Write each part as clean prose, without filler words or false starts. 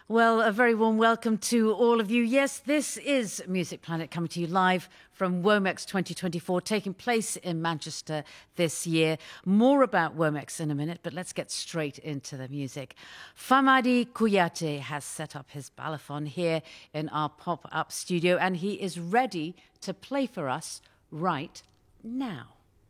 Well, a very warm welcome to all of you. Yes, this is Music Planet coming to you live from Womex 2024, taking place in Manchester this year. More about Womex in a minute, but let's get straight into the music. Famadi Kouyaté has set up his balafon here in our pop-up studio, and he is ready to play for us right now.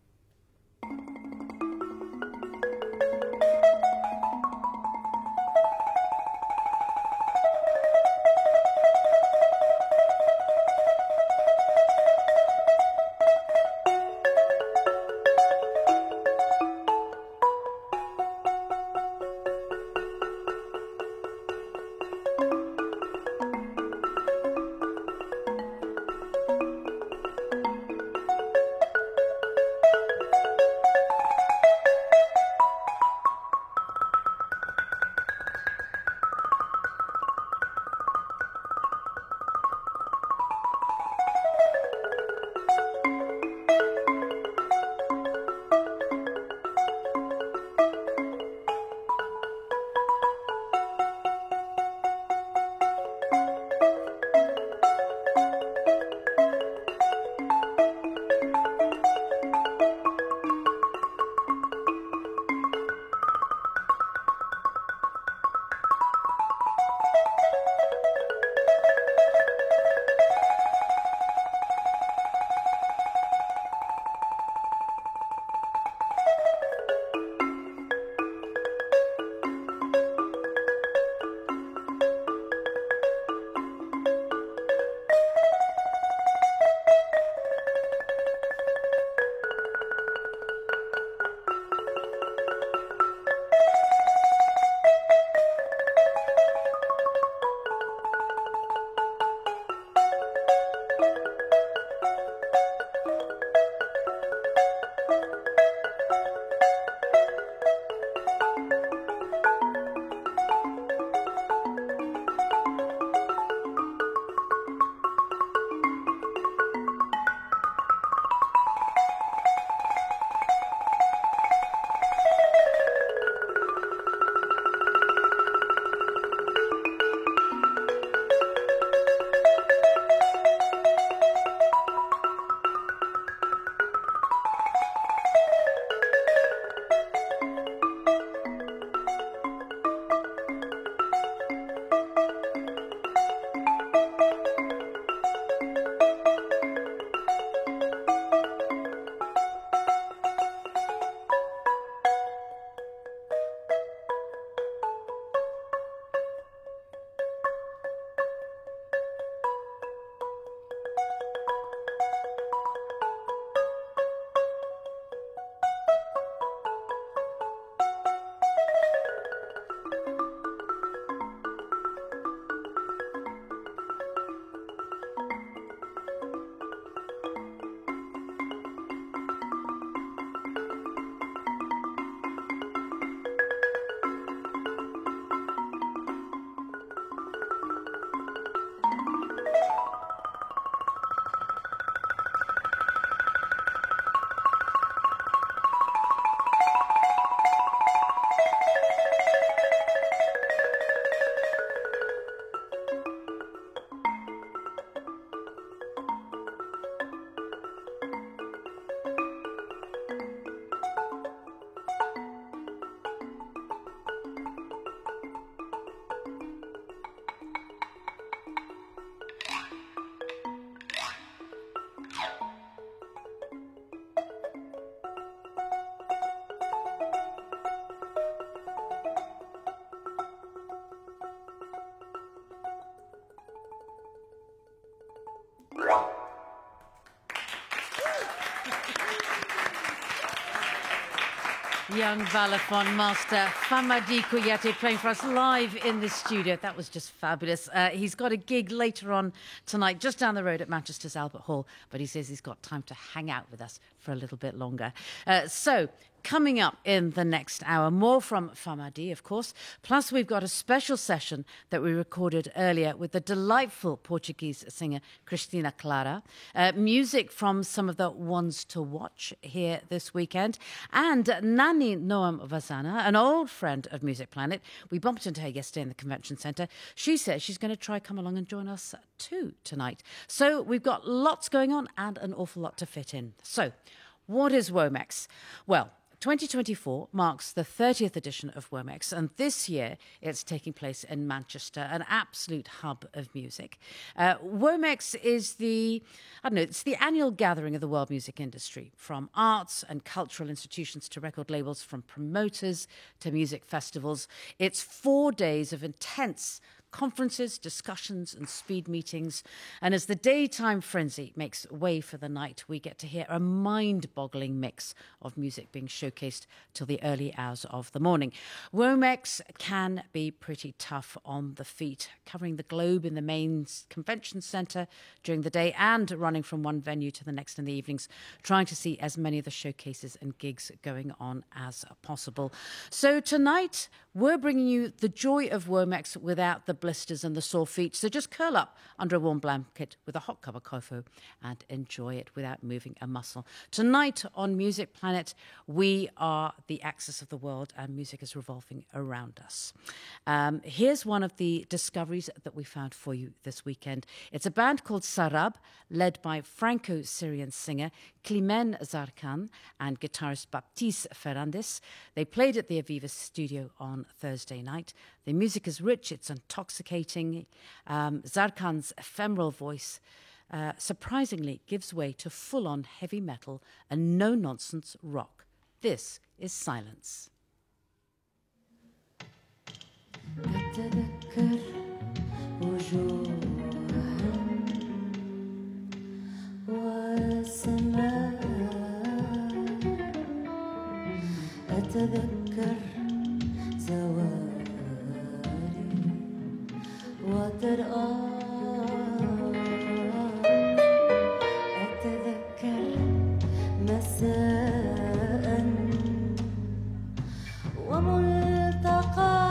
Young balafon master Famadi Kouyaté playing for us live in the studio. That was just fabulous. He's got a gig later on tonight, just down the road at Manchester's Albert Hall, but he says he's got time to hang out with us for a little bit longer. So coming up in the next hour, more from Famadi, of course. Plus, we've got a special session that we recorded earlier with the delightful Portuguese singer Cristina Clara. Music from some of the ones to watch here this weekend. And Nani Noam Vazana, an old friend of Music Planet. We bumped into her yesterday in the convention centre. She says she's going to try come along and join us too tonight. So we've got lots going on and an awful lot to fit in. So what is Womex? Well, 2024 marks the 30th edition of Womex, and this year it's taking place in Manchester, an absolute hub of music. Womex is it's the annual gathering of the world music industry, from arts and cultural institutions to record labels, from promoters to music festivals. It's 4 days of intense conferences, discussions and speed meetings. And as the daytime frenzy makes way for the night, we get to hear a mind-boggling mix of music being showcased till the early hours of the morning. Womex can be pretty tough on the feet, covering the globe in the main convention centre during the day and running from one venue to the next in the evenings, trying to see as many of the showcases and gigs going on as possible. So tonight, we're bringing you the joy of Womex without the blisters and the sore feet. So just curl up under a warm blanket with a hot cup of coffee and enjoy it without moving a muscle. Tonight on Music Planet, we are the axis of the world and music is revolving around us. Here's one of the discoveries that we found for you this weekend. It's a band called Sarab, led by Franco-Syrian singer Klimen Zarkan and guitarist Baptiste Ferrandes. They played at the Aviva studio on Thursday night. The music is rich, it's intoxicating. Zarkan's ephemeral voice surprisingly gives way to full-on heavy metal and no-nonsense rock. This is Silence. أتذكر زوالي وترآني أتذكر مساء وملتقى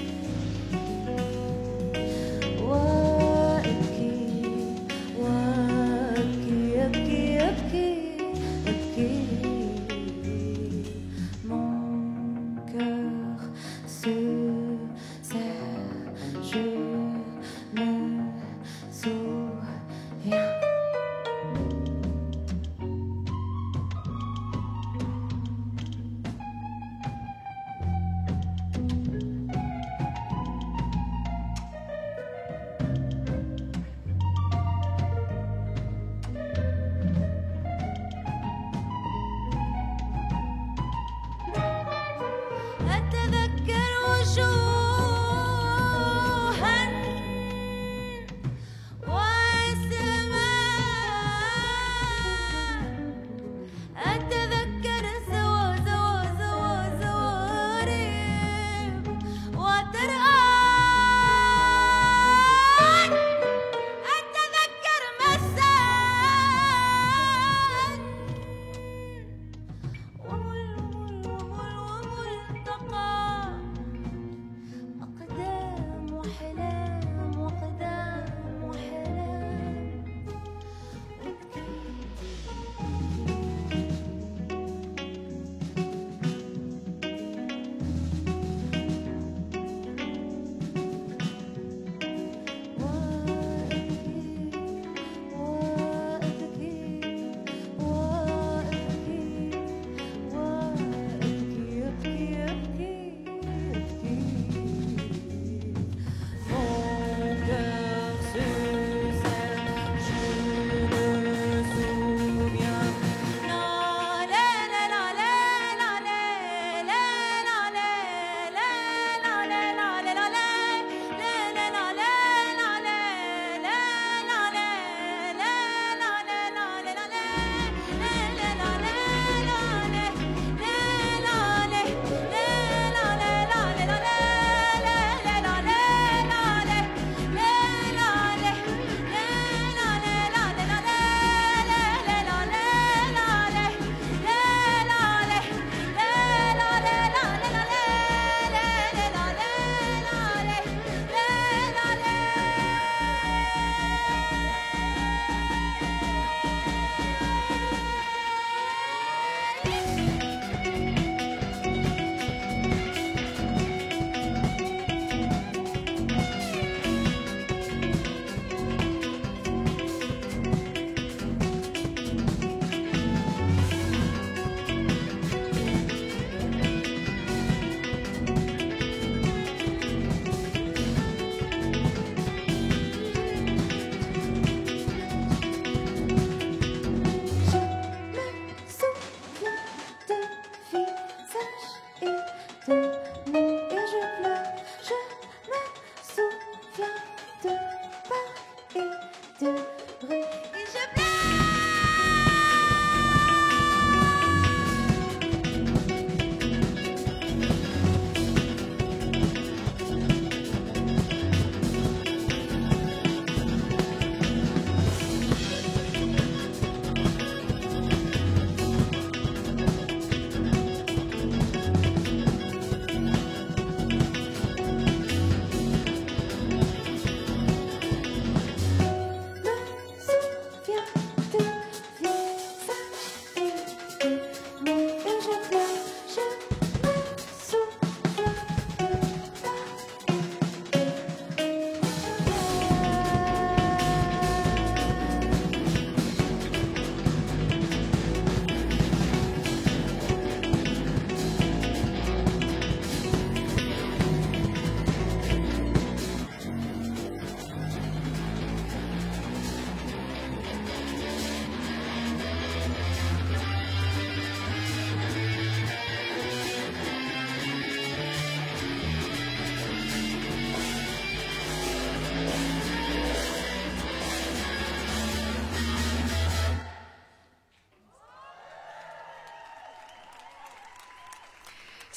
أقدام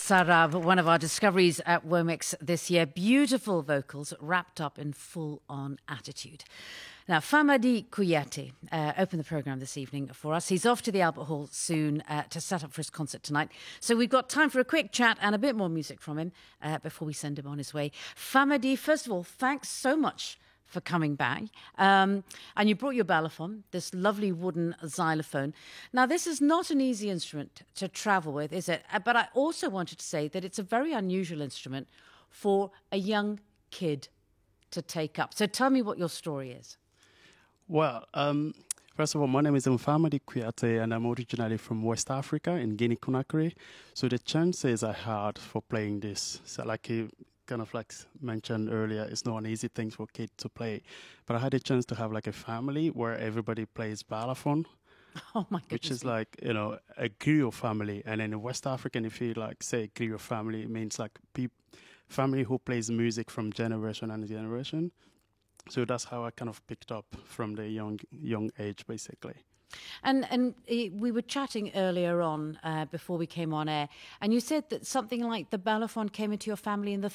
Sarab, one of our discoveries at Womex this year. Beautiful vocals wrapped up in full-on attitude. Now, Famadi Kouyate opened the programme this evening for us. He's off to the Albert Hall soon to set up for his concert tonight. So we've got time for a quick chat and a bit more music from him before we send him on his way. Famadi, first of all, thanks so much for coming back. And you brought your balafon, this lovely wooden xylophone. Now, this is not an easy instrument to travel with, is it? But I also wanted to say that it's a very unusual instrument for a young kid to take up. So tell me what your story is. Well, first of all, my name is Famadi Kouyate, and I'm originally from West Africa in Guinea-Conakry. So the chances I had for playing this, so like you kind of like mentioned earlier, it's not an easy thing for kids to play. But I had a chance to have like a family where everybody plays balafon. Oh my goodness. Which is like, you know, a griot family. And in West African, if you like say griot family, it means like family who plays music from generation and generation. So that's how I kind of picked up from the young age, basically. And we were chatting earlier on before we came on air, and you said that something like the balafon came into your family in the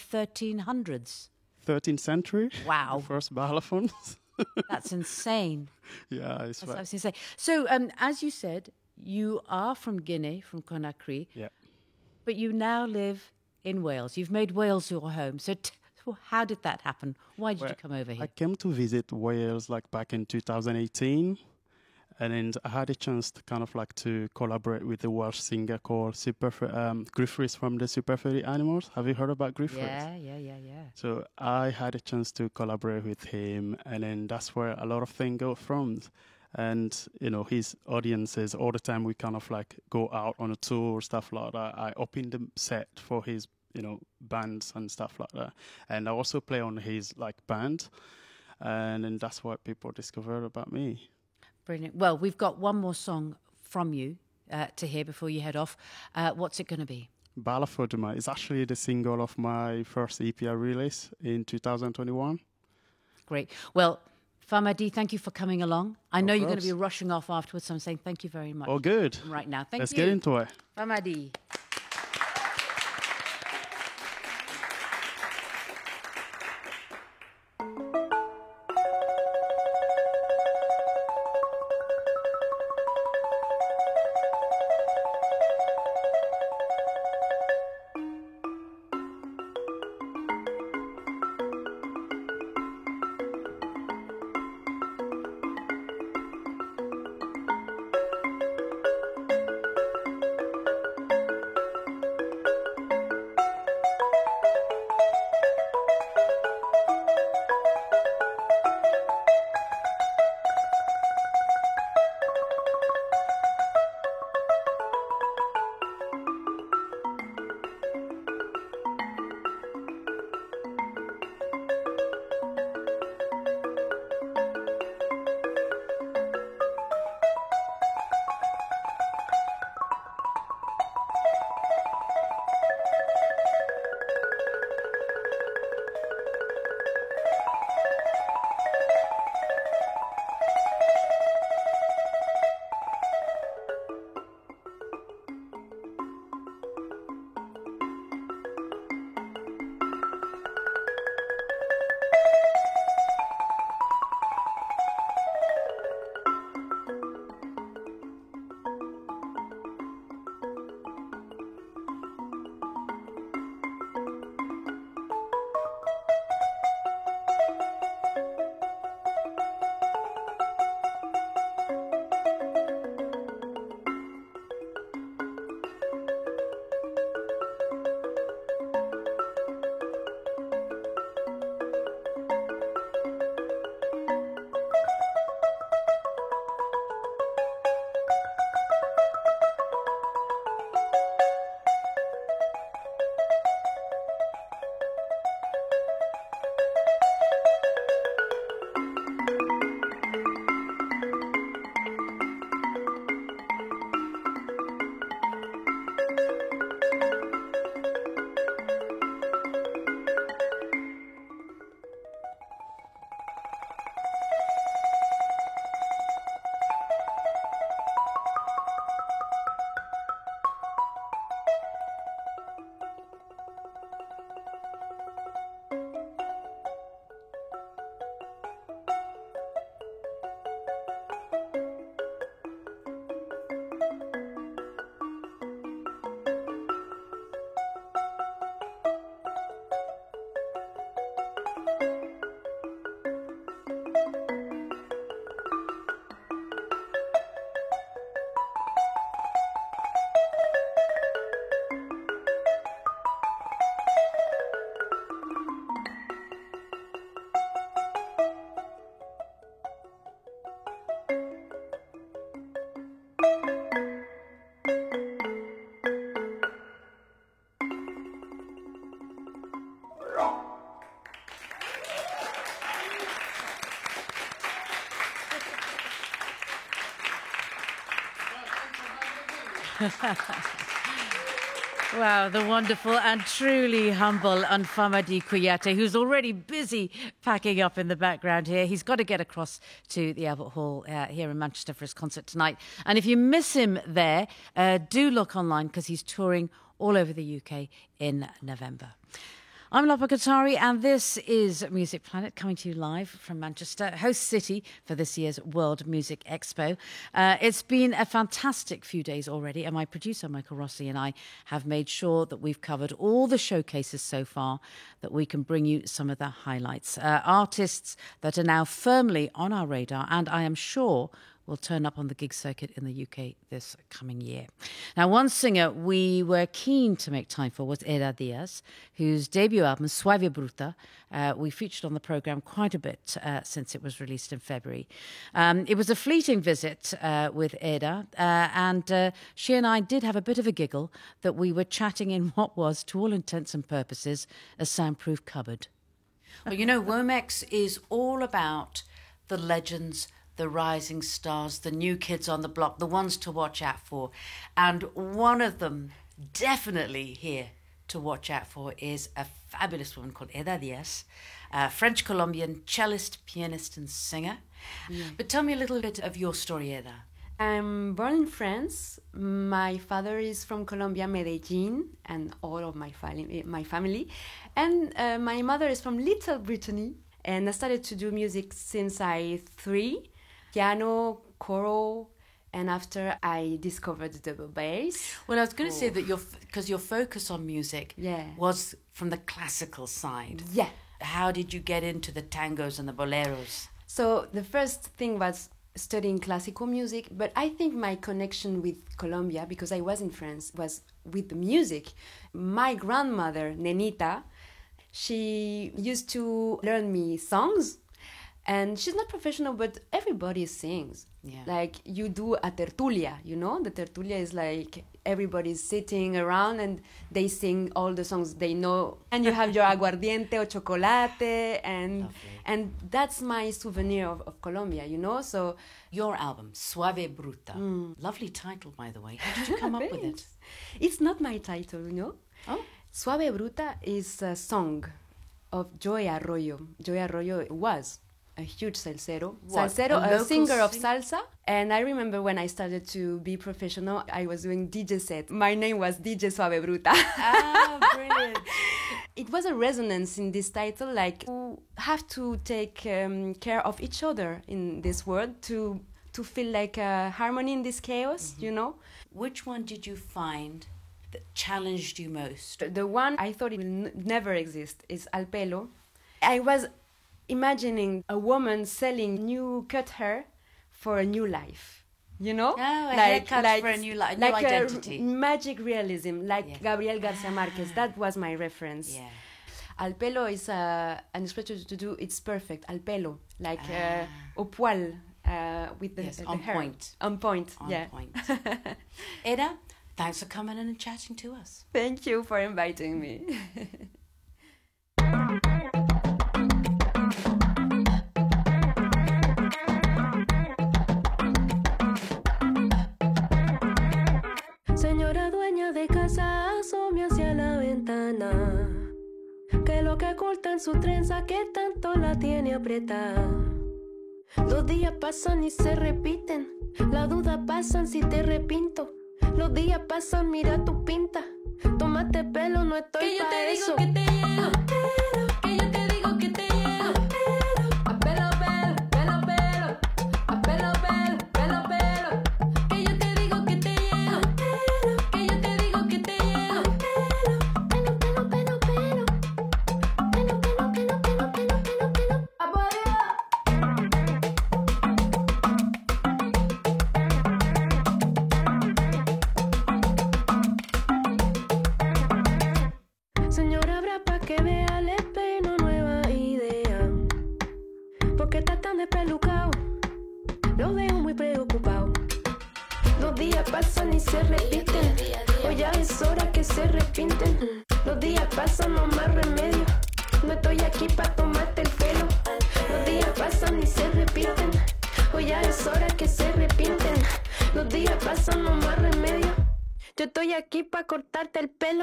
1300s. 13th century. Wow. The first balafons. That's insane. Yeah, it's right. That's insane. So, as you said, you are from Guinea, from Conakry. Yeah. But you now live in Wales. You've made Wales your home. So how did that happen? Why did you come over here? I came to visit Wales like back in 2018, and then I had a chance to kind of like to collaborate with a Welsh singer called Griff Rhys from the Super Furry Animals. Have you heard about Griff Rhys? Yeah. So I had a chance to collaborate with him, and then that's where a lot of things go from. And, you know, his audiences, all the time we kind of like go out on a tour, stuff like that. I opened the set for his, you know, bands and stuff like that. And I also play on his like band. And then that's what people discovered about me. Brilliant. Well, we've got one more song from you to hear before you head off. What's it going to be? Balafoduma is actually the single of my first EP I released in 2021. Great. Well, Famadi, thank you for coming along. I know Of you're going to course. be rushing off afterwards, so I'm saying thank you very much. Oh, good. Right now. Thank you. Let's get into it. Famadi. Wow, the wonderful and truly humble Anfamadi Kouyaté, who's already busy packing up in the background here. He's got to get across to the Albert Hall here in Manchester for his concert tonight. And if you miss him there, do look online because he's touring all over the UK in November. I'm Lapa Qatari, and this is Music Planet, coming to you live from Manchester, host city for this year's World Music Expo. It's been a fantastic few days already, and my producer, Michael Rossi, and I have made sure that we've covered all the showcases so far, that we can bring you some of the highlights. Artists that are now firmly on our radar, and I am sure will turn up on the gig circuit in the UK this coming year. Now, one singer we were keen to make time for was Eda Diaz, whose debut album, Suave Bruta, we featured on the programme quite a bit since it was released in February. It was a fleeting visit with Eda, and she and I did have a bit of a giggle that we were chatting in what was, to all intents and purposes, a soundproof cupboard. Well, you know, Womex is all about the legends, the rising stars, the new kids on the block, the ones to watch out for. And one of them definitely here to watch out for is a fabulous woman called Eda Diaz, a French-Colombian cellist, pianist and singer. Yeah. But tell me a little bit of your story, Eda. I'm born in France. My father is from Colombia, Medellin, and all of my family. And my mother is from Little Brittany. And I started to do music since I was 3. Piano, choral, and after I discovered the double bass. Well, I was going to say that because your focus on music was from the classical side. Yeah. How did you get into the tangos and the boleros? So the first thing was studying classical music, but I think my connection with Colombia, because I was in France, was with the music. My grandmother, Nenita, she used to learn me songs. And she's not professional, but everybody sings. Yeah. Like you do a tertulia, you know? The tertulia is like everybody's sitting around and they sing all the songs they know. And you have your aguardiente or chocolate. And that's my souvenir of Colombia, you know? So your album, Suave Bruta. Lovely title, by the way. How did you come up with it? It's not my title, you know? Oh. Suave Bruta is a song of Joey Arroyo. Joey Arroyo was a huge salsero, a singer of salsa. And I remember when I started to be professional, I was doing DJ set. My name was DJ Suave Bruta. Ah, brilliant. It was a resonance in this title, like you have to take care of each other in this world to feel like a harmony in this chaos, you know? Which one did you find that challenged you most? The one I thought it will never exist is Al Pelo. I was imagining a woman selling new cut hair for a new life, you know? Oh, a haircut for a new life, like new identity. A magic realism, like Gabriel Garcia Marquez. That was my reference. Yeah. Al Pelo is an expression to do, it's perfect. Al Pelo, like au poil, with the on hair. Point. On point, on yeah. Point. Eda, thanks for coming in and chatting to us. Thank you for inviting me. Señora dueña de casa, asome hacia la ventana, que lo que oculta en su trenza que tanto la tiene apretada. Los días pasan y se repiten, la duda pasan si te repinto. Los días pasan, mira tu pinta, tómate pelo, no estoy pa' eso. Que yo te digo que te llego, que yo te digo que te llego, a pelo, pelo, pelo, pelo, a pelo, pelo, pelo, pelo, que yo te digo que te llego, que yo te digo que te llego, pelo, pelo, pelo, pelo, pelo, pelo, pelo, pelo, pelo, pelo, pelo, Señora, habrá pa' que vea, le peino nueva idea. Porque está tan despelucado, lo dejo muy preocupado. Los días pasan y se repiten, hoy ya es hora que se repinten. Los días pasan, no más remedio, no estoy aquí pa' tomarte el pelo. Los días pasan y se repiten, hoy ya es hora que se repinten. Los días pasan, no más remedio, Yo estoy aquí para cortarte el pelo.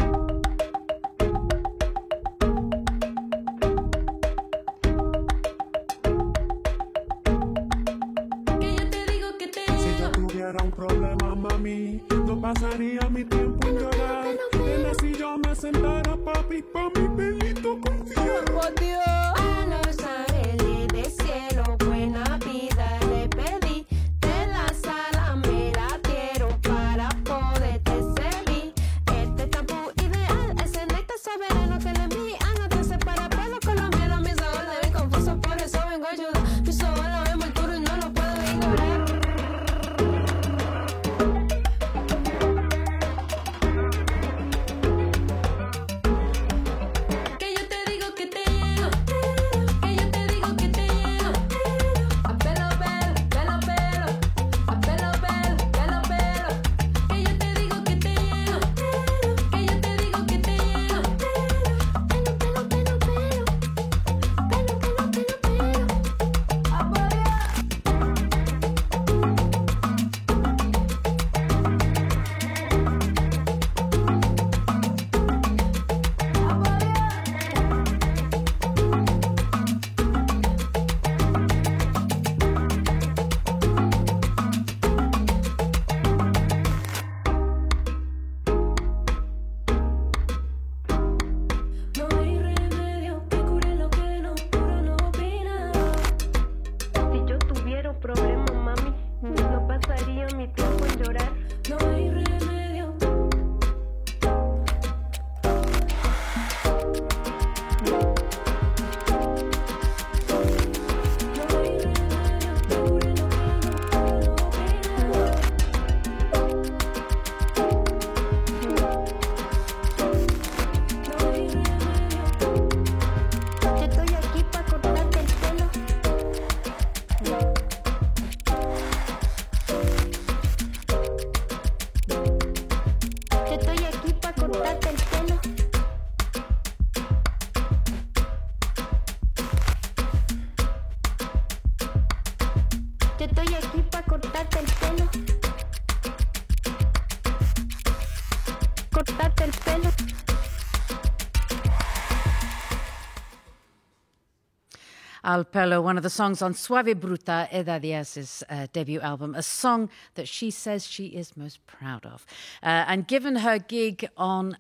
Tuviera un problema, mami, no pasaría mi tiempo en llorar. Nena, si yo me sentara, papi, pa' mi pelito confiar. ¡Oh, Dios! A los ángeles del cielo, buena vida le pedí. De la sala me la dieron para poderte servir. Este champú ideal, ese néctar soberano que le envían. No te separa pelo colombiano, mis ojos le ven confusos, por eso vengo a ayudar. Mis ojos la ven muy duro y no lo puedo ignorar. Al Pelo, one of the songs on Suave Bruta, Eda Diaz's debut album, a song that she says she is most proud of. And given her gig on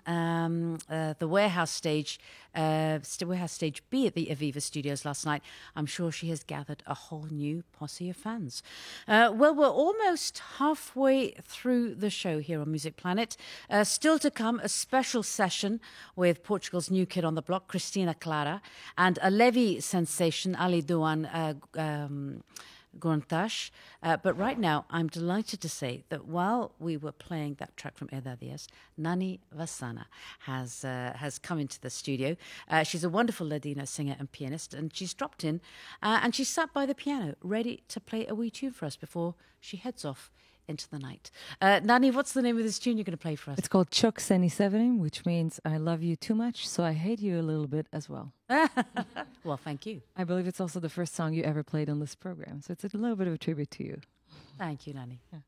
the Warehouse Stage B at the Aviva Studios last night, I'm sure she has gathered a whole new posse of fans. Well, we're almost halfway through the show here on Music Planet. Still to come, a special session with Portugal's new kid on the block, Cristina Clara, and a Levi sensation, Ali Duan Gontash. But right now, I'm delighted to say that while we were playing that track from Eda Diaz, Nani Vassana has come into the studio. She's a wonderful Ladino singer and pianist, and she's dropped in and she's sat by the piano, ready to play a wee tune for us before she heads off into the night. Nani, what's the name of this tune you're going to play for us? It's called Çok Seni Severim, which means I love you too much, so I hate you a little bit as well. Well, thank you. I believe it's also the first song you ever played on this program, so it's a little bit of a tribute to you. Thank you, Nani. Yeah.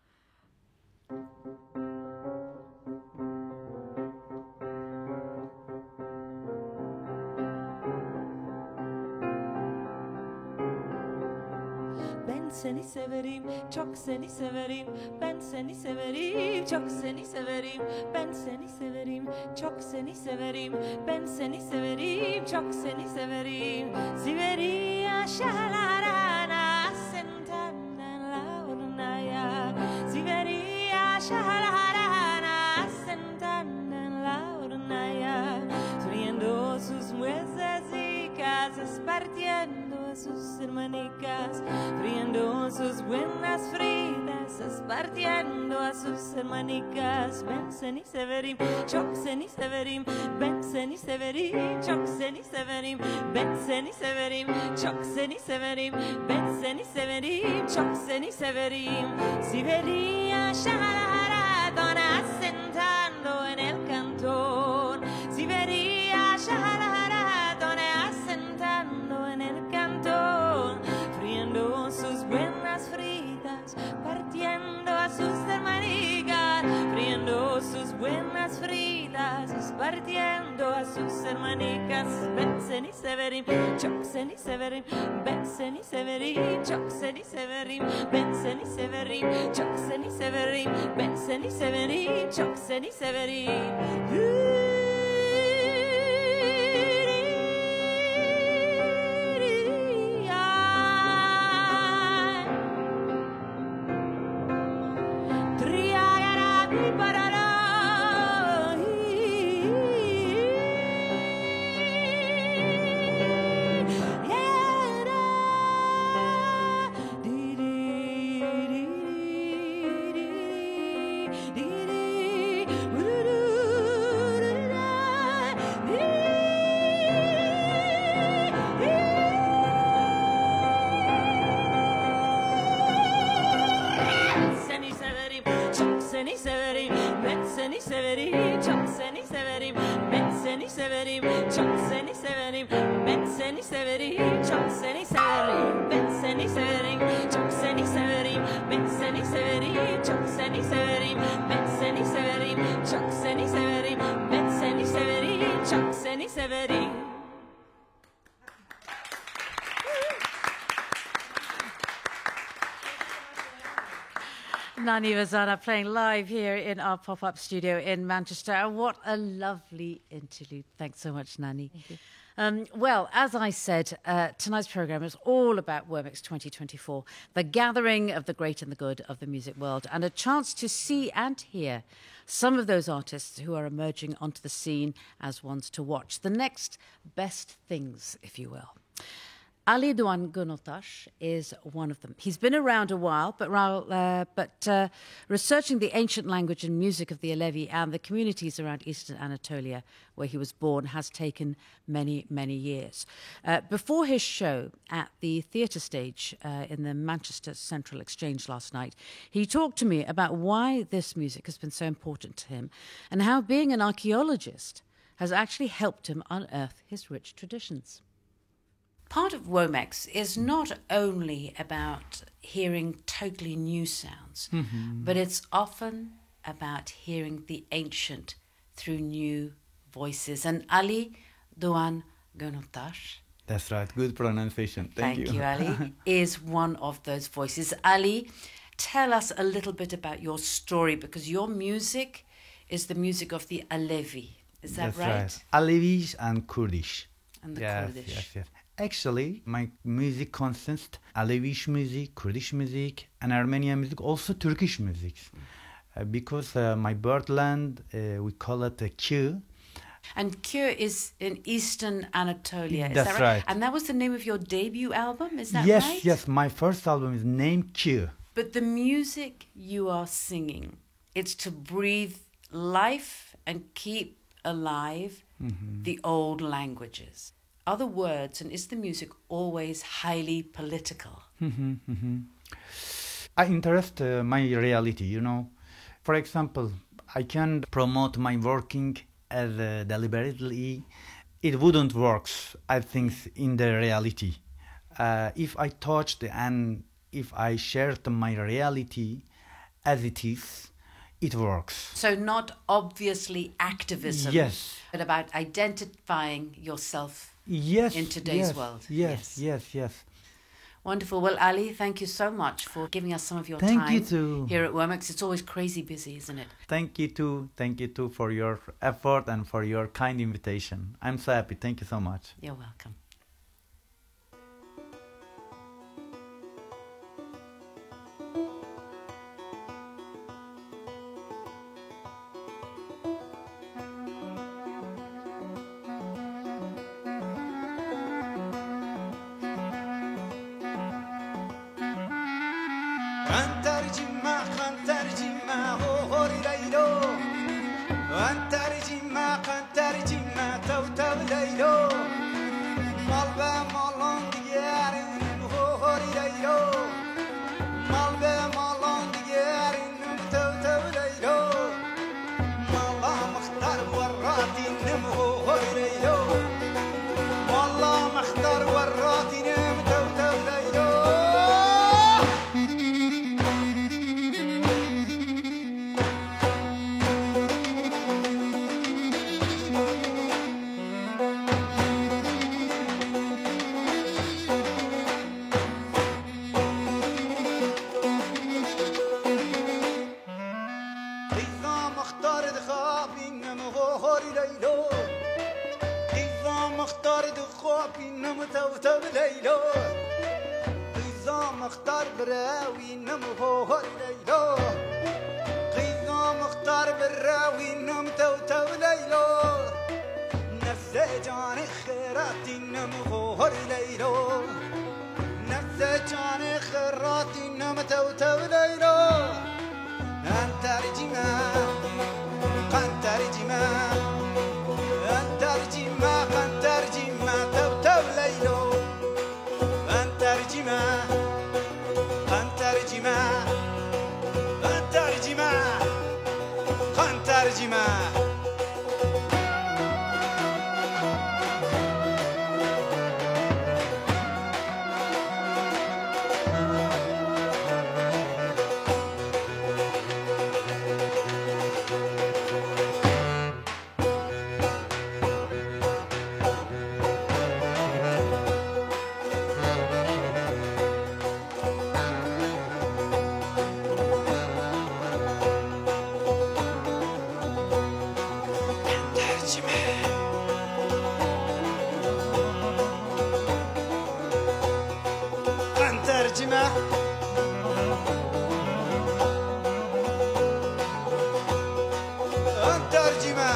Ben seni severim, çok seni severim. Ben seni severim, çok seni severim. Ben seni severim, çok seni severim. Ben seni severim, çok seni severim. Siveria shaharana sentana la urnaya. Siveria shaharana sentana la urnaya. Friendo sus muesas y casas partiendo sus hermanicas, friendo sus buenas fritas, espartiendo a sus hermanicas. Ben seni severim, çok seni severim. Ben seni severim, çok seni severim. Ben seni severim, çok seni severim. Ben seni severim, çok seni severim. Siberia shaharara dona sentando en el cantón. Siberia shaharara dona sentando en el cantón, friendo sus buenas fritas, partiendo a sus hermanicas, friendo buenas fritas, espartiendo a sus hermanicas. Bensen y Severin, Choxen y Severin, Bensen y Severin, Choxen y Severin, Bensen y Severin, Choxen y Severin, Bensen y Severin, Choxen y Severin. Nani Vazana playing live here in our pop-up studio in Manchester. And what a lovely interlude. Thanks so much, Nani. Thank you. Well, as I said, tonight's programme is all about Womex 2024, the gathering of the great and the good of the music world, and a chance to see and hear some of those artists who are emerging onto the scene as ones to watch. The next best things, if you will. Ali Doğan Gönültaş is one of them. He's been around a while, but researching the ancient language and music of the Alevi and the communities around Eastern Anatolia, where he was born, has taken many, many years. Before his show at the theatre stage in the Manchester Central Exchange last night, he talked to me about why this music has been so important to him and how being an archaeologist has actually helped him unearth his rich traditions. Part of Womex is not only about hearing totally new sounds, but it's often about hearing the ancient through new voices. And Ali Doğan Gönültaş, that's right, good pronunciation. Thank you, Ali, is one of those voices. Ali, tell us a little bit about your story, because your music is the music of the Alevi. Is that that's right? Alevis and Kurdish. And the Kurdish. Yes. Actually, my music consists Alevish music, Kurdish music, and Armenian music, also Turkish music. Because my birthland, we call it Kü. And Kü is in Eastern Anatolia, is That's that right? And that was the name of your debut album, is that right? Yes, my first album is named Kü. But the music you are singing, it's to breathe life and keep alive the old languages. Other words, and is the music always highly political? I interest my reality, you know. For example, I can promote my working as deliberately. It wouldn't work, I think, in the reality. If I touched and if I shared my reality as it is, it works. So not obviously activism, yes, but about identifying yourself in today's world. Yes. Wonderful. Well, Ali, thank you so much for giving us some of your Thank time you too. here at Womex. It's always crazy busy, isn't it? Thank you too for your effort and for your kind invitation. I'm so happy. Thank you so much. You're welcome. مختار براوي نمغو ليلو قيزو مختار براوي نم تو ليلو نفس جان خيراتي نمغو ليلو نفس جان خيراتي نم تو ليلو أنت رجما قنت رجما أنت رجما قنت رجما تو ليلو أنت رجما قنت رجما أنت رجما قنت رجما ترجمة ترجمة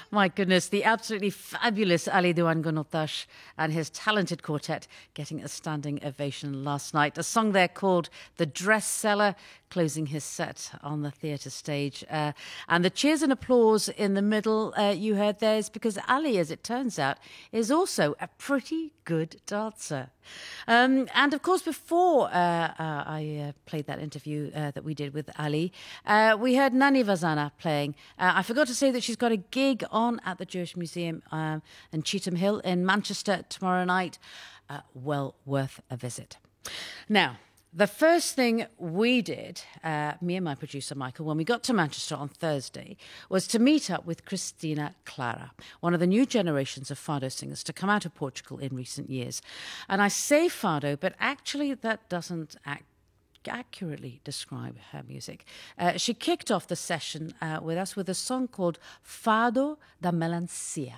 My goodness, the absolutely fabulous Ali Duango Notash and his talented quartet getting a standing ovation last night. A song there called The Dress Seller, closing his set on the theatre stage. And the cheers and applause in the middle you heard there is because Ali, as it turns out, is also a pretty good dancer. And of course, before I played that interview that we did with Ali, we heard Nani Vazana playing. I forgot to say that she's got a gig on at the Jewish Museum in Cheetham Hill in Manchester tomorrow night. Well worth a visit. Now, the first thing we did, me and my producer Michael, when we got to Manchester on Thursday, was to meet up with Cristina Clara, one of the new generations of fado singers to come out of Portugal in recent years. And I say fado, but actually that doesn't accurately describe her music. She kicked off the session with us with a song called Fado da Melancia.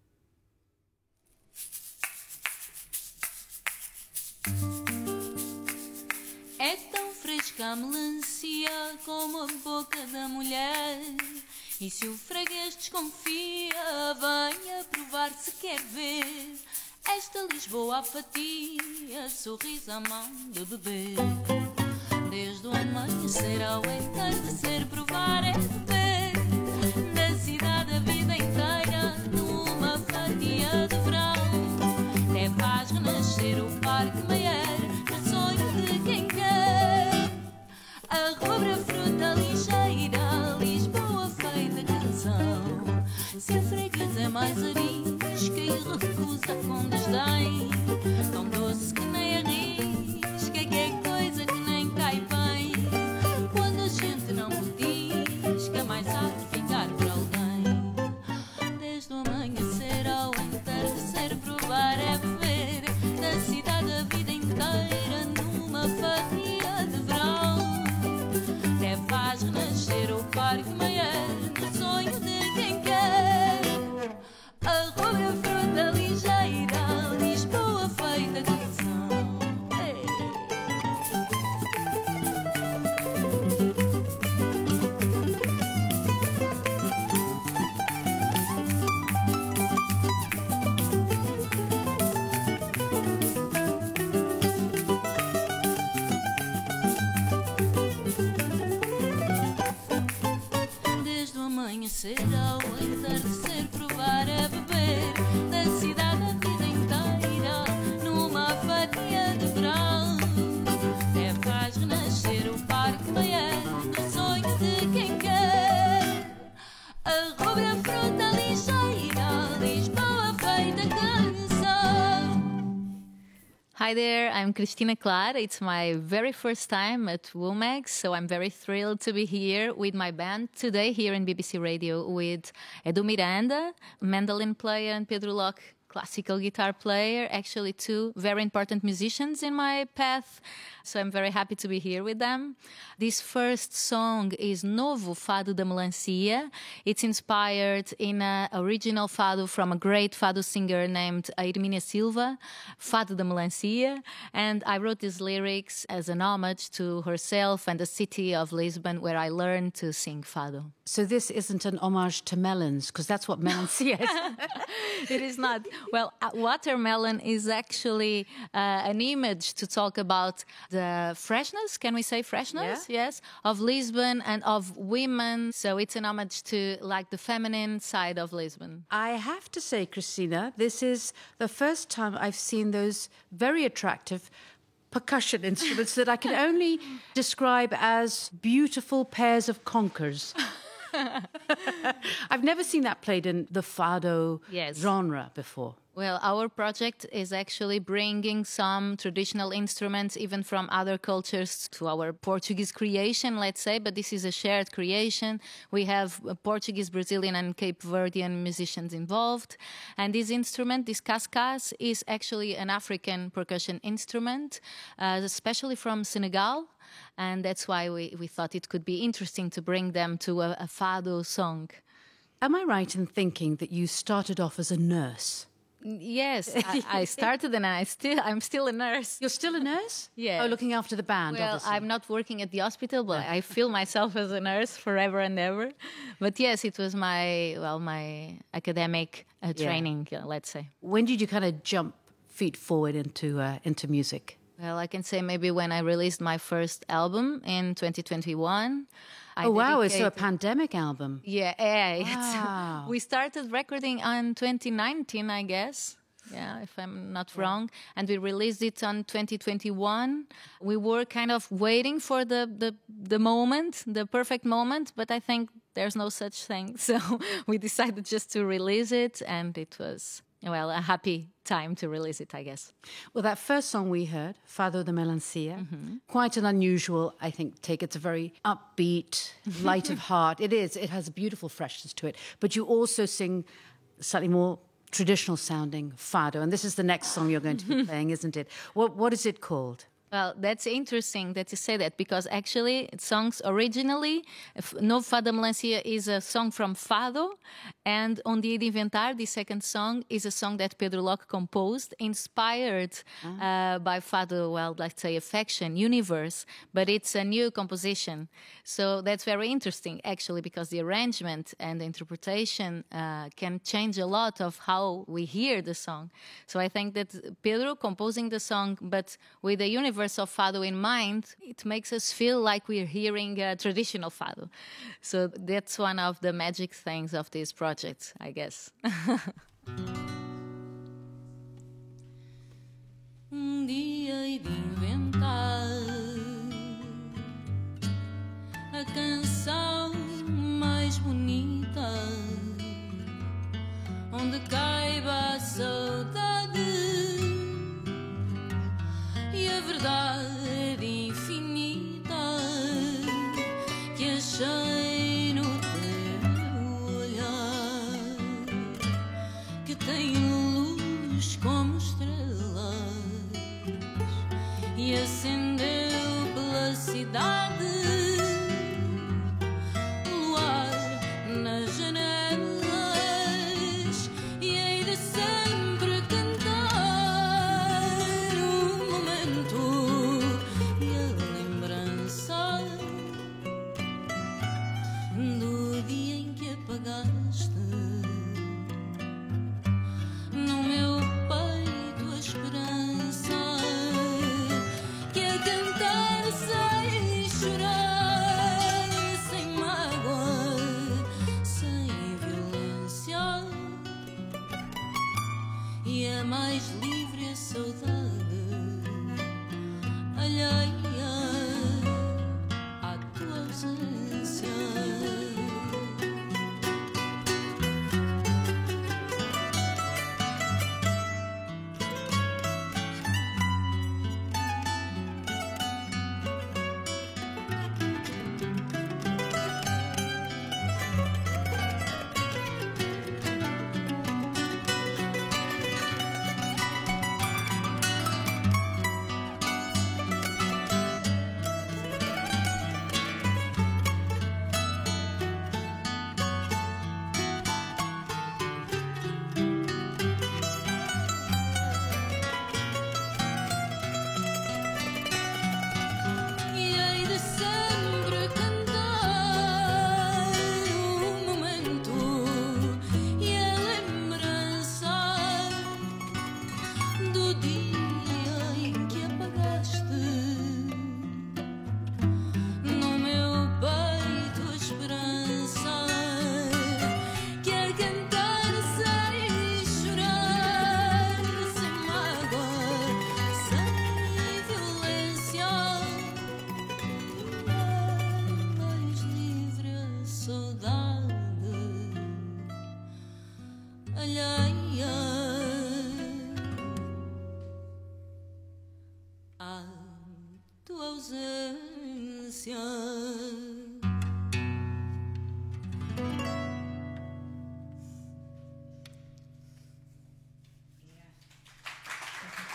É tão fresca a melancia como a boca da mulher. E se o freguês desconfia, venha provar se quer ver. Esta Lisboa à fatia, sorriso à mão de beber. Desde o amanhecer ao entardecer, provar é beber. Da cidade a vida inteira, numa fatia de verão. Até faz renascer o Parque Mayer, no sonho de quem quer. A rubra fruta ligeira, Lisboa feita canção. Se a freguesa é mais arisca e recusa com desdém, tão doce que nem arrisca, que é coisa que nem cai bem. Quando a gente não petisca, mais há de ficar por alguém. Desde o amanhecer ao entardecer, provar é beber. Da cidade a vida inteira, numa fatia de verão. Até faz renascer o Parque Mayer, no sonho de quem quer. A rubra fruta ligeira, Lisboa feita canção. Ei. Desde o amanhecer ao entardecer, provar é beber. Da cidade a vida inteira, numa fatia de verão. Até faz renascer o Parque Mayer, no sonho de quem quer. A rubra fruta ligeira, Lisboa feita canção. Hi there, I'm Cristina Clara. It's my very first time at Womex, so I'm very thrilled to be here with my band today here in BBC Radio with Edu Miranda, mandolin player, and Pedro Locke, classical guitar player, actually two very important musicians in my path. So I'm very happy to be here with them. This first song is Novo Fado da Melancia. It's inspired in an original fado from a great fado singer named Hermínia Silva, Fado da Melancia. And I wrote these lyrics as an homage to herself and the city of Lisbon where I learned to sing fado. So this isn't an homage to melons, because that's what melancia is. It is not. Well, watermelon is actually an image to talk about the freshness, can we say freshness? Yeah. Yes, of Lisbon and of women. So it's an homage to like the feminine side of Lisbon. I have to say, Christina, this is the first time I've seen those very attractive percussion instruments that I can only describe as beautiful pairs of conkers. I've never seen that played in the fado genre before. Well, our project is actually bringing some traditional instruments, even from other cultures, to our Portuguese creation, let's say, but this is a shared creation. We have Portuguese, Brazilian, and Cape Verdean musicians involved. And this instrument, this cascas, is actually an African percussion instrument, especially from Senegal. And that's why we thought it could be interesting to bring them to a fado song. Am I right in thinking that you started off as a nurse? Yes, I started and I'm still a nurse. You're still a nurse? Yeah. Oh, looking after the band, Well, obviously. I'm not working at the hospital, but I feel myself as a nurse forever and ever. But yes, it was my academic training, let's say. When did you kind of jump feet forward into music? Well, I can say maybe when I released my first album in 2021. Oh, wow, it's a pandemic album. Yeah. Wow. We started recording on 2019, I guess. Yeah, if I'm not wrong. And we released it on 2021. We were kind of waiting for the moment, the perfect moment, but I think there's no such thing. So we decided just to release it, and it was, well, a happy time to release it, I guess. Well, that first song we heard, Fado de Melancia, quite an unusual, I think, take. It's a very upbeat, light of heart. It is. It has a beautiful freshness to it. But you also sing slightly more traditional sounding fado. And this is the next song you're going to be playing, isn't it? What is it called? Well, that's interesting that you say that, because actually songs originally, No Fado Melancia is a song from Fado, and On Dia de Inventar, the second song, is a song that Pedro Locke composed, inspired by Fado, well, let's say affection, universe, but it's a new composition. So that's very interesting, actually, because the arrangement and the interpretation can change a lot of how we hear the song. So I think that Pedro composing the song, but with the universe of Fado in mind, it makes us feel like we're hearing traditional Fado. So that's one of the magic things of this project, I guess. Dia hei de inventar a canção mais bonita, onde caiba a saudade e a verdade infinita que achei no teu olhar, que tem luz como estrelas e acendeu pela cidade, luar nas janelas, e hei de sempre cantar o momento e a lembrança do dia em que apagaste no meu peito a esperança, que a cantar sem chorar, sem mágoa, sem violência, e é mais livre a saudade alheia à tua ausência. E hei de sempre cantar o momento e a lembrança do dia em que apagaste no meu peito a esperança, que a cantar sem chorar, sem mágoa, sem violência, mais livre a saudade alheia à tua ausência.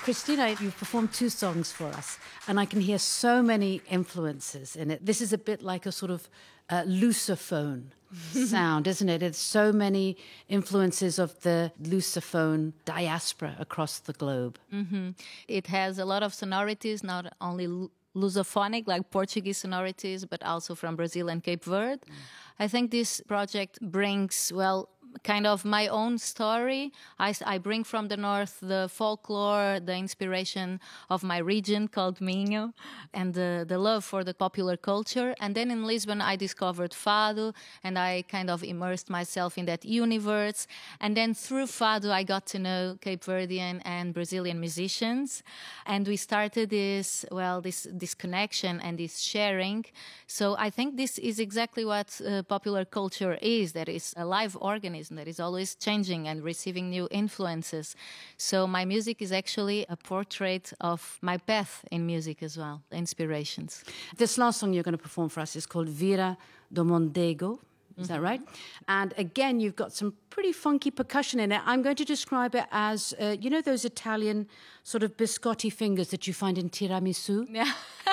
Christina, you've performed 2 songs for us, and I can hear so many influences in it. This is a bit like a sort of lusophone sound, isn't it? It's so many influences of the lusophone diaspora across the globe. Mm-hmm. It has a lot of sonorities, not only lusophonic, like Portuguese sonorities, but also from Brazil and Cape Verde. I think this project brings, well, kind of my own story. I bring from the north the folklore, the inspiration of my region called Minho, and the love for the popular culture. And then in Lisbon, I discovered Fado, and I kind of immersed myself in that universe. And then through Fado, I got to know Cape Verdean and Brazilian musicians. And we started this connection and this sharing. So I think this is exactly what popular culture is, that is a live organism that is always changing and receiving new influences. So my music is actually a portrait of my path in music as well, inspirations. This last song you're going to perform for us is called Vira do Mondego. Is that right? And again, you've got some pretty funky percussion in it. I'm going to describe it as, you know, those Italian sort of biscotti fingers that you find in tiramisu? Yeah.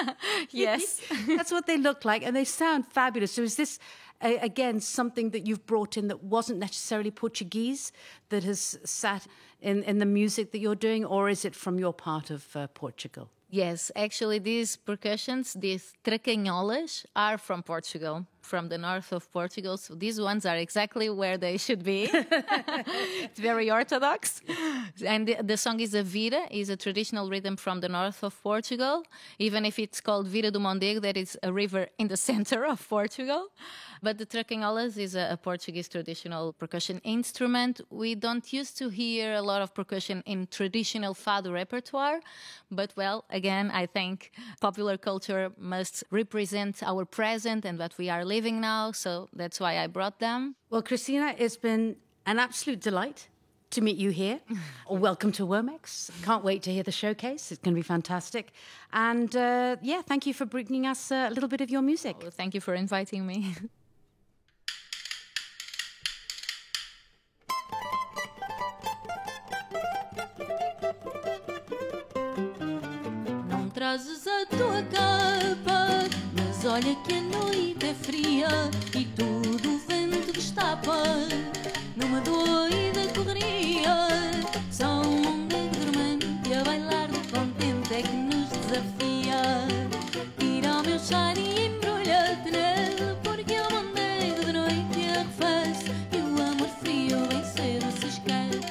Yes. That's what they look like, and they sound fabulous. So is this, again, something that you've brought in that wasn't necessarily Portuguese, that has sat in the music that you're doing, or is it from your part of Portugal? Yes, actually these percussions, these tracanholas, are from Portugal, from the north of Portugal. So these ones are exactly where they should be. It's very orthodox. And the song is a vira, is a traditional rhythm from the north of Portugal. Even if it's called Vira do Mondego, that is a river in the center of Portugal. But the tracanholas is a Portuguese traditional percussion instrument. We don't used to hear a lot of percussion in traditional fado repertoire. But, well, again, I think popular culture must represent our present and what we are living now. So that's why I brought them. Well, Christina, it's been an absolute delight to meet you here. Welcome to Womex. Can't wait to hear the showcase. It's going to be fantastic. And, thank you for bringing us a little bit of your music. Well, thank you for inviting me. Trazes a tua capa, mas olha que a noite é fria e tudo o vento destapa. Numa doida correria, só um mondego dormente a bailar de contente é que nos desafia. Tira o meu char e embrulha-te nele, porque o mondego de noite arrefece e o amor frio bem cedo se esquece.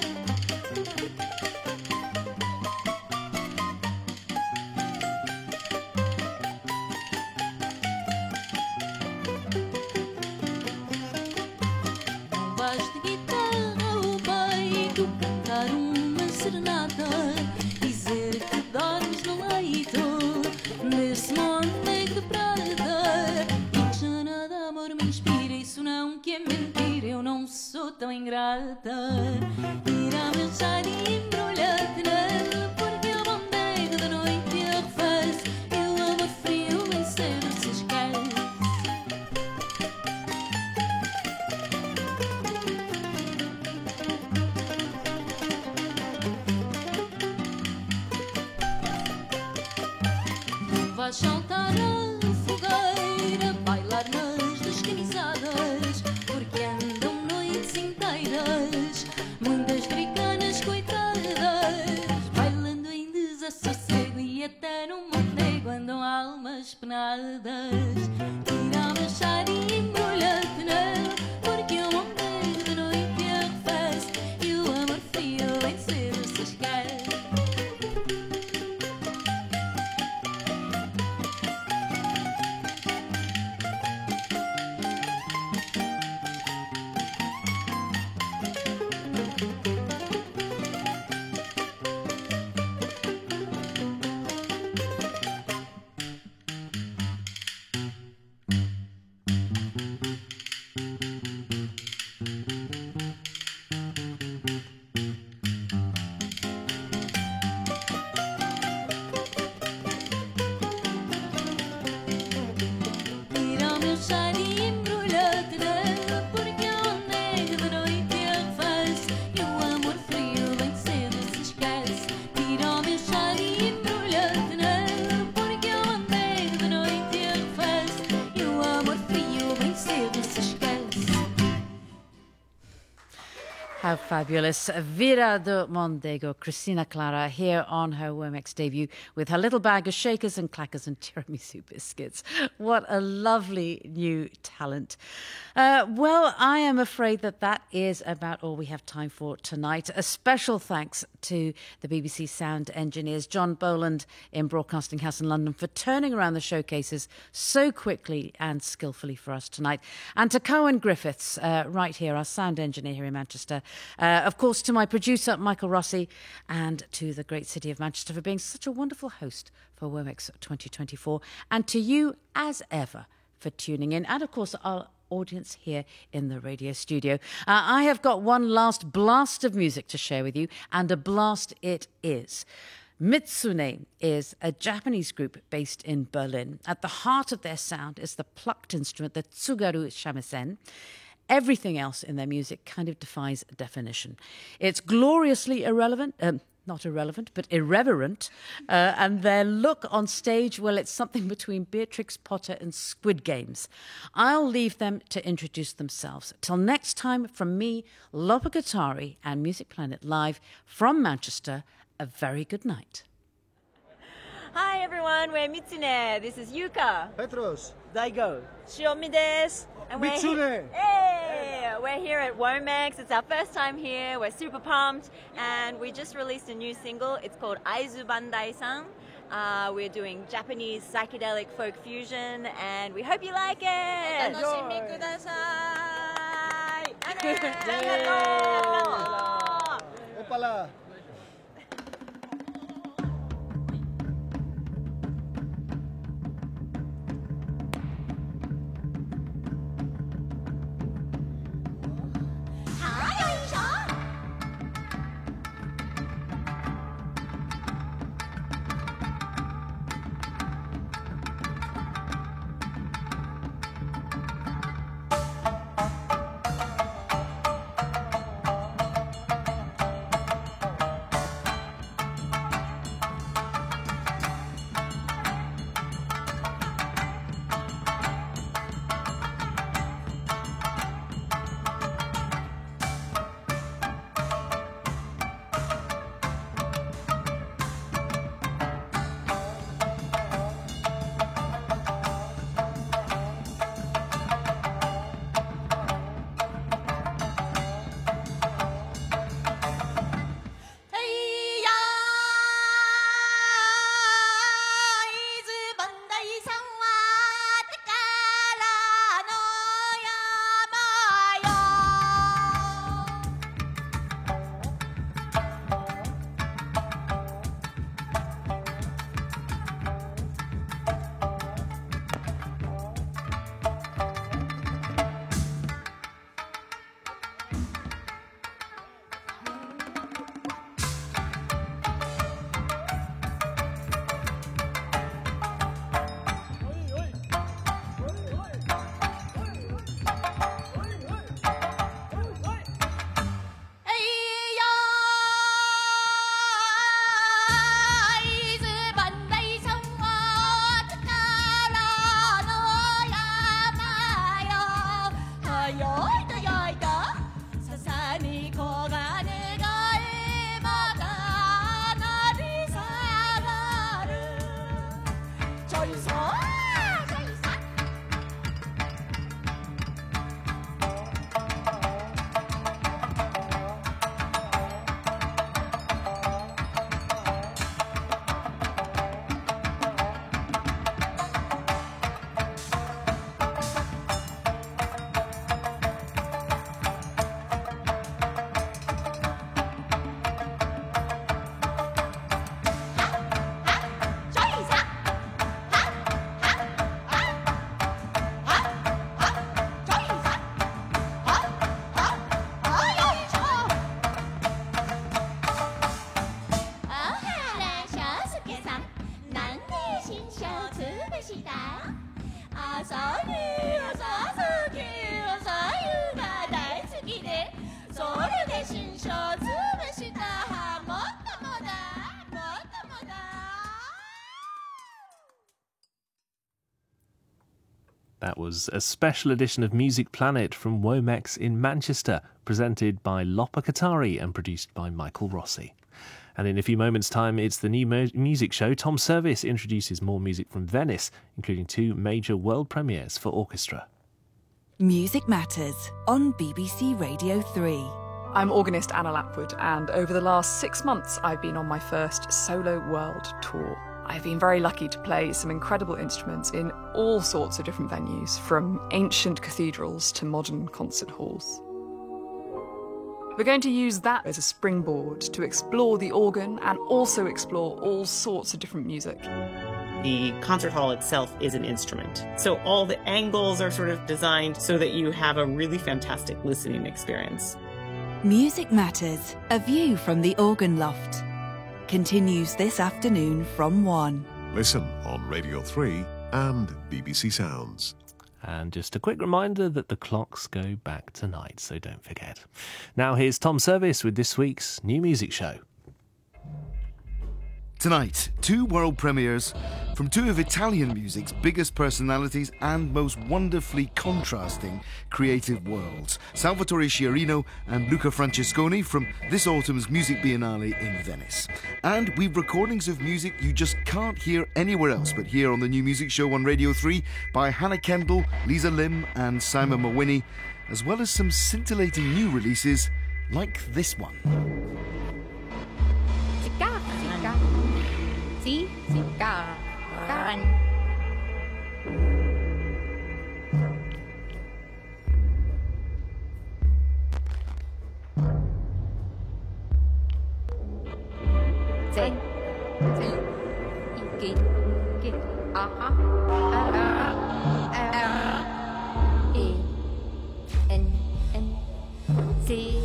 Dizer que dormes no leito desse mondego de prata e que já nada de amor me inspira. Isso não que é mentira, eu não sou tão ingrata. Tira-me o char e embrulha-te nele, porque o mondego da noite arrefece e o amor frio bem cedo se esquece. Vais saltar a fogueira, bailar nas descamisadas, porque andam noites inteiras, muitas africanas coitadas, bailando em desassossego e até no mondego andam almas penadas. Tira-me a char e embrulha-te nele, porque o mondego de noite arrefece e o amor frio bem cedo se esquece. How fabulous. Vida do Mondego, Cristina Clara, here on her Womex debut with her little bag of shakers and clackers and tiramisu biscuits. What a lovely new talent. Well, I am afraid that is about all we have time for tonight. A special thanks to the BBC sound engineers, John Boland in Broadcasting House in London, for turning around the showcases so quickly and skillfully for us tonight. And to Cohen Griffiths, right here, our sound engineer here in Manchester. Of course, to my producer, Michael Rossi, and to the great city of Manchester for being such a wonderful host for Womex 2024. And to you, as ever, for tuning in. And, of course, our audience here in the radio studio. I have got one last blast of music to share with you, and a blast it is. Mitsune is a Japanese group based in Berlin. At the heart of their sound is the plucked instrument, the tsugaru shamisen. Everything else in their music kind of defies definition. It's gloriously irrelevant, not irrelevant, but irreverent. And their look on stage, well, it's something between Beatrix Potter and Squid Games. I'll leave them to introduce themselves. Till next time, from me, Lopa Guitari and Music Planet Live from Manchester, a very good night. Hi everyone, we're Mitsune. This is Yuka. Petros. Daigo. Shiomi desu. And Mitsune. We're here at Womex. It's our first time here. We're super pumped. And we just released a new single. It's called Aizu Bandai-san. We're doing Japanese psychedelic folk fusion. And we hope you like it. Enjoy. Opala. That was a special edition of Music Planet from Womex in Manchester, presented by Lopa Katari and produced by Michael Rossi. And in a few moments' time, it's the new music show. Tom Service introduces more music from Venice, including 2 major world premieres for orchestra. Music Matters on BBC Radio 3. I'm organist Anna Lapwood, and over the last 6 months I've been on my first solo world tour. I've been very lucky to play some incredible instruments in all sorts of different venues, from ancient cathedrals to modern concert halls. We're going to use that as a springboard to explore the organ and also explore all sorts of different music. The concert hall itself is an instrument, so all the angles are sort of designed so that you have a really fantastic listening experience. Music Matters, a view from the organ loft. Continues this afternoon from 1. Listen on Radio 3 and BBC Sounds. And just a quick reminder that the clocks go back tonight, so don't forget. Now here's Tom Service with this week's new music show. Tonight, 2 world premieres from 2 of Italian music's biggest personalities and most wonderfully contrasting creative worlds. Salvatore Sciarrino and Luca Francesconi from this autumn's Music Biennale in Venice. And we've recordings of music you just can't hear anywhere else but here on the new music show on Radio 3 by Hannah Kendall, Lisa Lim and Simon Mawhinney, as well as some scintillating new releases like this one. Si, cigar, can. Si, que, aha, e, n, si,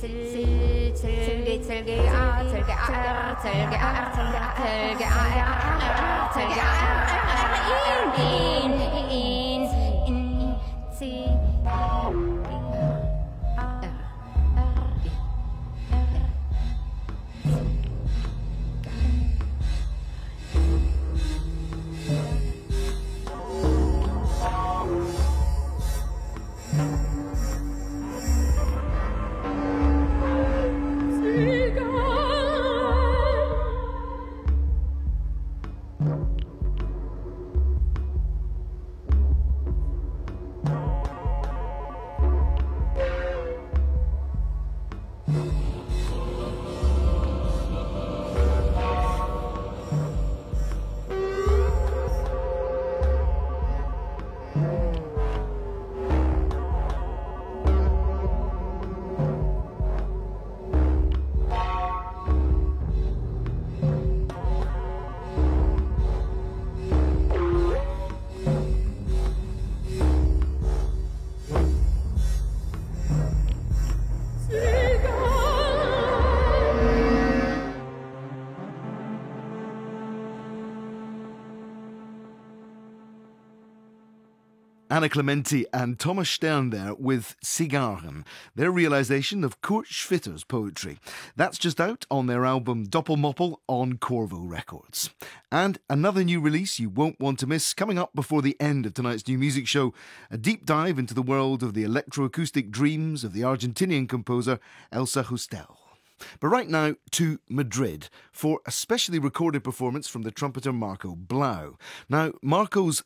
Anna Clementi and Thomas Stern there with Zigarren, their realisation of Kurt Schwitter's poetry. That's just out on their album Doppelmoppel on Corvo Records. And another new release you won't want to miss coming up before the end of tonight's new music show, a deep dive into the world of the electroacoustic dreams of the Argentinian composer Elsa Hustel. But right now to Madrid for a specially recorded performance from the trumpeter Marco Blau. Now, Marco's